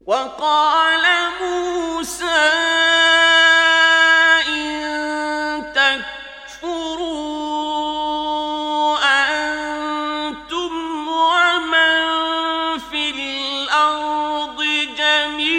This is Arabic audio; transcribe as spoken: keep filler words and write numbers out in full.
وقال موسى إن تكفروا أنتم ومن في الأرض جميعا